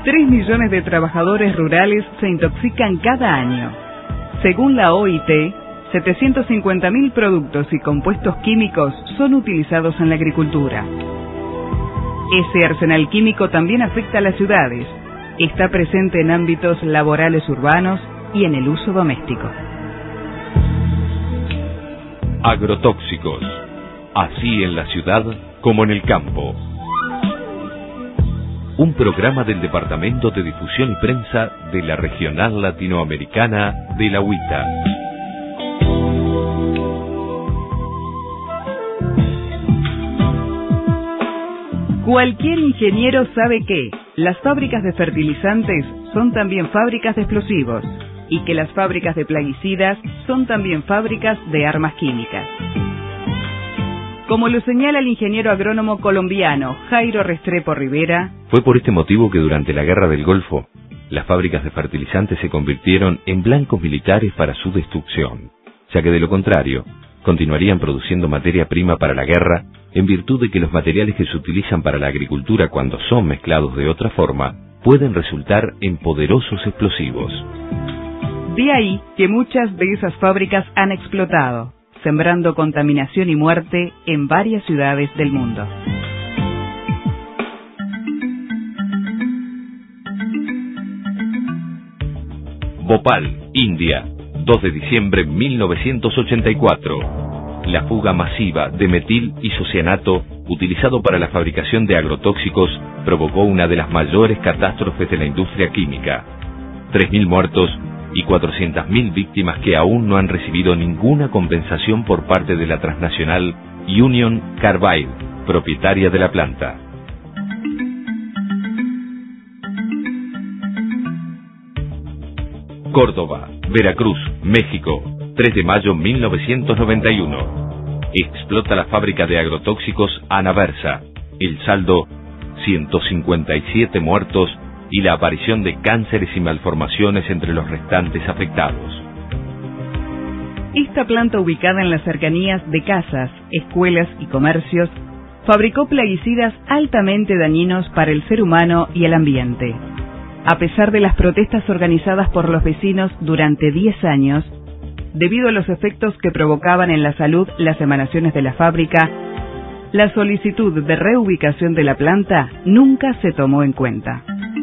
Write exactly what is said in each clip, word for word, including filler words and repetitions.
Tres millones de trabajadores rurales se intoxican cada año. Según la O I T, setecientos cincuenta mil productos y compuestos químicos son utilizados en la agricultura. Ese arsenal químico también afecta a las ciudades. Está presente en ámbitos laborales urbanos y en el uso doméstico. Agrotóxicos. Así en la ciudad como en el campo. Un programa del Departamento de Difusión y Prensa de la Regional Latinoamericana de la UITA. Cualquier ingeniero sabe que las fábricas de fertilizantes son también fábricas de explosivos y que las fábricas de plaguicidas son también fábricas de armas químicas. Como lo señala el ingeniero agrónomo colombiano Jairo Restrepo Rivera, fue por este motivo que durante la Guerra del Golfo, las fábricas de fertilizantes se convirtieron en blancos militares para su destrucción, ya que de lo contrario, continuarían produciendo materia prima para la guerra, en virtud de que los materiales que se utilizan para la agricultura cuando son mezclados de otra forma, pueden resultar en poderosos explosivos. De ahí que muchas de esas fábricas han explotado, sembrando contaminación y muerte en varias ciudades del mundo. Bhopal, India, dos de diciembre de mil novecientos ochenta y cuatro. La fuga masiva de metil isocianato, utilizado para la fabricación de agrotóxicos, provocó una de las mayores catástrofes de la industria química. tres mil muertos y cuatrocientas mil víctimas que aún no han recibido ninguna compensación por parte de la transnacional Union Carbide, propietaria de la planta. Córdoba, Veracruz, México, tres de mayo de mil novecientos noventa y uno. Explota la fábrica de agrotóxicos Anaversa. El saldo, ciento cincuenta y siete muertos y la aparición de cánceres y malformaciones entre los restantes afectados. Esta planta, ubicada en las cercanías de casas, escuelas y comercios, fabricó plaguicidas altamente dañinos para el ser humano y el ambiente. A pesar de las protestas organizadas por los vecinos durante diez años, debido a los efectos que provocaban en la salud las emanaciones de la fábrica, la solicitud de reubicación de la planta nunca se tomó en cuenta.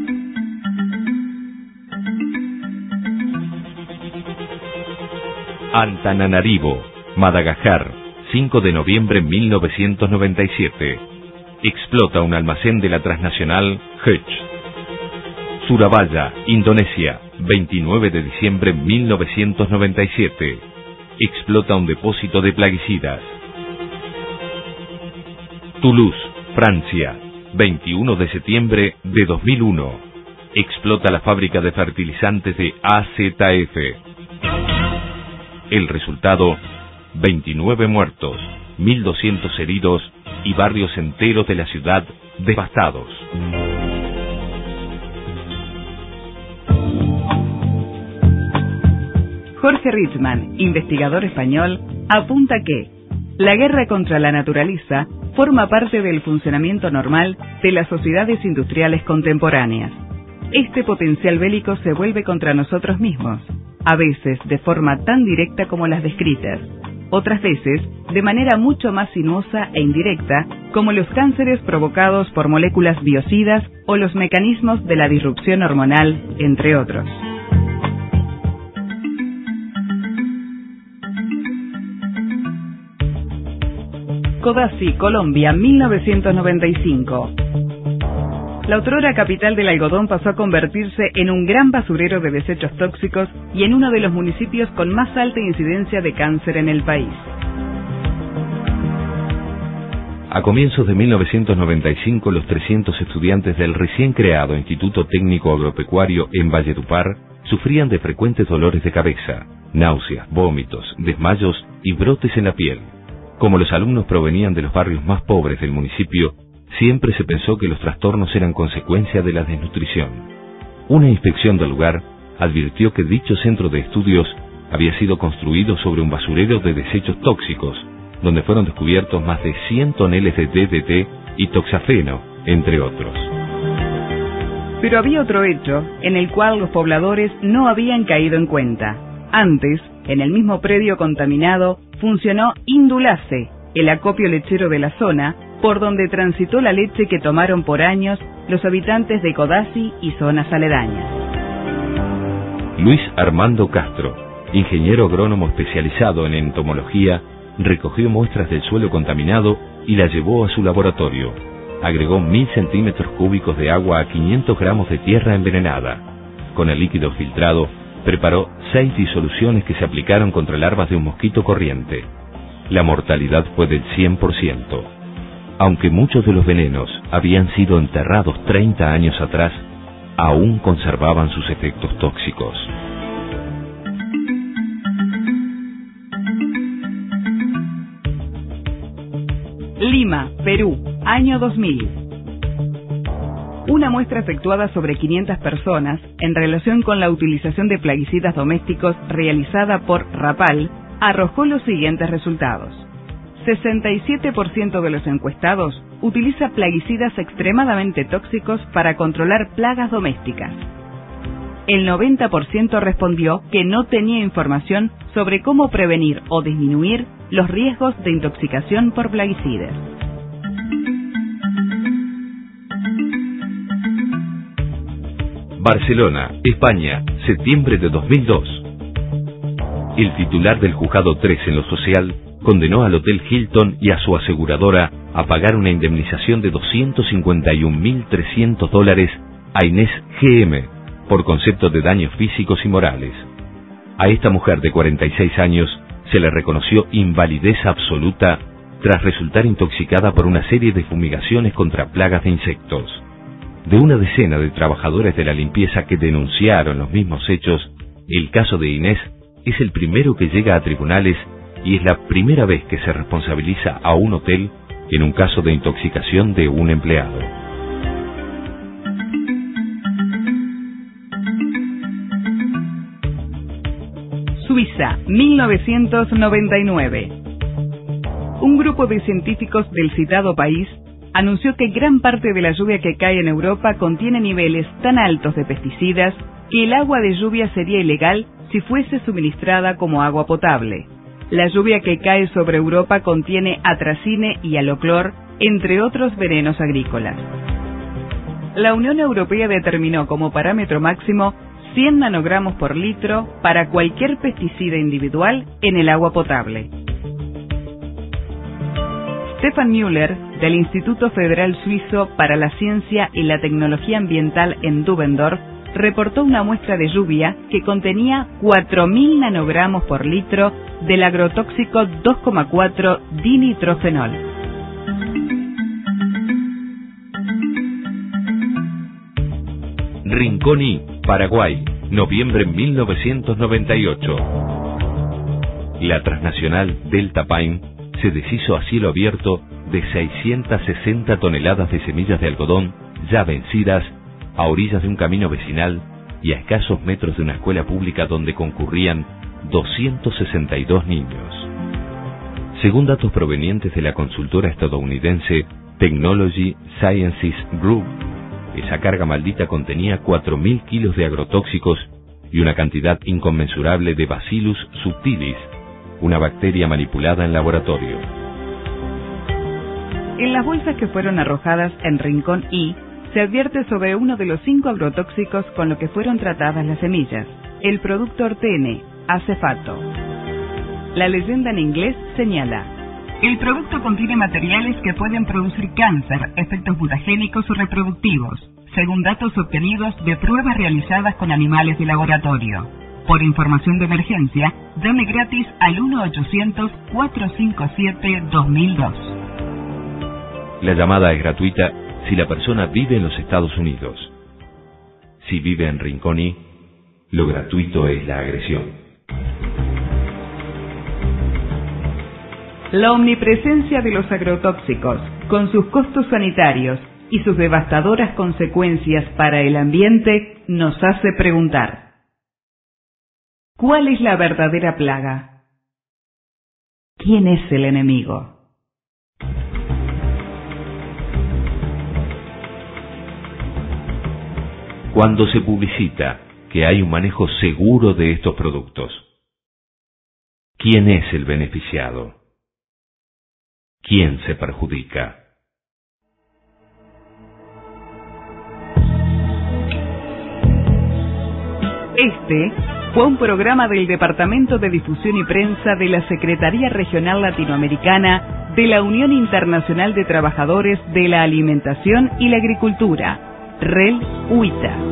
Antananarivo, Madagascar, cinco de noviembre de mil novecientos noventa y siete. Explota un almacén de la transnacional Hutch. Surabaya, Indonesia, veintinueve de diciembre de mil novecientos noventa y siete. Explota un depósito de plaguicidas. Toulouse, Francia, veintiuno de septiembre de dos mil uno. Explota la fábrica de fertilizantes de A Z F. El resultado, veintinueve muertos, mil doscientos heridos y barrios enteros de la ciudad devastados. Jorge Richman, investigador español, apunta que la guerra contra la naturaleza forma parte del funcionamiento normal de las sociedades industriales contemporáneas. Este potencial bélico se vuelve contra nosotros mismos, a veces de forma tan directa como las descritas, otras veces de manera mucho más sinuosa e indirecta, como los cánceres provocados por moléculas biocidas o los mecanismos de la disrupción hormonal, entre otros. Codazzi, Colombia, mil novecientos noventa y cinco. La otrora capital del algodón pasó a convertirse en un gran basurero de desechos tóxicos y en uno de los municipios con más alta incidencia de cáncer en el país. A comienzos de mil novecientos noventa y cinco, los trescientos estudiantes del recién creado Instituto Técnico Agropecuario en Valledupar sufrían de frecuentes dolores de cabeza, náuseas, vómitos, desmayos y brotes en la piel. Como los alumnos provenían de los barrios más pobres del municipio, siempre se pensó que los trastornos eran consecuencia de la desnutrición. Una inspección del lugar advirtió que dicho centro de estudios había sido construido sobre un basurero de desechos tóxicos, donde fueron descubiertos más de cien toneles de D D T y toxafeno, entre otros. Pero había otro hecho en el cual los pobladores no habían caído en cuenta. Antes, en el mismo predio contaminado, funcionó Indulace, el acopio lechero de la zona, por donde transitó la leche que tomaron por años los habitantes de Codazzi y zonas aledañas. Luis Armando Castro, ingeniero agrónomo especializado en entomología, recogió muestras del suelo contaminado y las llevó a su laboratorio. Agregó mil centímetros cúbicos de agua a quinientos gramos de tierra envenenada. Con el líquido filtrado, preparó seis disoluciones que se aplicaron contra larvas de un mosquito corriente. La mortalidad fue del cien por ciento. Aunque muchos de los venenos habían sido enterrados treinta años atrás, aún conservaban sus efectos tóxicos. Lima, Perú, año dos mil. Una muestra efectuada sobre quinientas personas en relación con la utilización de plaguicidas domésticos realizada por Rapal arrojó los siguientes resultados. sesenta y siete por ciento de los encuestados utiliza plaguicidas extremadamente tóxicos para controlar plagas domésticas. El noventa por ciento respondió que no tenía información sobre cómo prevenir o disminuir los riesgos de intoxicación por plaguicidas. Barcelona, España, septiembre de dos mil dos. El titular del Juzgado tres en lo social condenó al Hotel Hilton y a su aseguradora a pagar una indemnización de doscientos cincuenta y un mil trescientos dólares a Inés G M por concepto de daños físicos y morales. A esta mujer de cuarenta y seis años se le reconoció invalidez absoluta tras resultar intoxicada por una serie de fumigaciones contra plagas de insectos. De una decena de trabajadores de la limpieza que denunciaron los mismos hechos, el caso de Inés es el primero que llega a tribunales y es la primera vez que se responsabiliza a un hotel en un caso de intoxicación de un empleado. Suiza, mil novecientos noventa y nueve. Un grupo de científicos del citado país anunció que gran parte de la lluvia que cae en Europa contiene niveles tan altos de pesticidas que el agua de lluvia sería ilegal si fuese suministrada como agua potable. La lluvia que cae sobre Europa contiene atracine y aloclor, entre otros venenos agrícolas. La Unión Europea determinó como parámetro máximo cien nanogramos por litro para cualquier pesticida individual en el agua potable. Stefan Müller, del Instituto Federal Suizo para la Ciencia y la Tecnología Ambiental en Dübendorf, reportó una muestra de lluvia que contenía cuatro mil nanogramos por litro del agrotóxico dos coma cuatro dinitrofenol. Rinconi, Paraguay, noviembre mil novecientos noventa y ocho. La transnacional Delta Pine se deshizo a cielo abierto de seiscientas sesenta toneladas de semillas de algodón ya vencidas a orillas de un camino vecinal y a escasos metros de una escuela pública donde concurrían doscientos sesenta y dos niños. Según datos provenientes de la consultora estadounidense Technology Sciences Group, esa carga maldita contenía cuatro mil kilos de agrotóxicos y una cantidad inconmensurable de Bacillus subtilis, una bacteria manipulada en laboratorio. En las bolsas que fueron arrojadas en Rincón I, se advierte sobre uno de los cinco agrotóxicos con los que fueron tratadas las semillas, el producto Ortene, acefato. La leyenda en inglés señala: el producto contiene materiales que pueden producir cáncer, efectos mutagénicos o reproductivos, según datos obtenidos de pruebas realizadas con animales de laboratorio. Por información de emergencia, llame gratis al uno ochocientos, cuatrocientos cincuenta y siete, dos mil dos. La llamada es gratuita si la persona vive en los Estados Unidos. Si vive en Rinconi, lo gratuito es la agresión. La omnipresencia de los agrotóxicos, con sus costos sanitarios y sus devastadoras consecuencias para el ambiente, nos hace preguntar: ¿cuál es la verdadera plaga? ¿Quién es el enemigo? cuando se publicita que hay un manejo seguro de estos productos. ¿Quién es el beneficiado? ¿Quién se perjudica? Este fue un programa del Departamento de Difusión y Prensa de la Secretaría Regional Latinoamericana de la Unión Internacional de Trabajadores de la Alimentación y la Agricultura, R E L U I T A.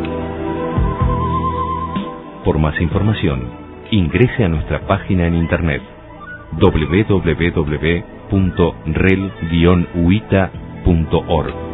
Por más información, ingrese a nuestra página en internet w w w punto rel guion u i t a punto org.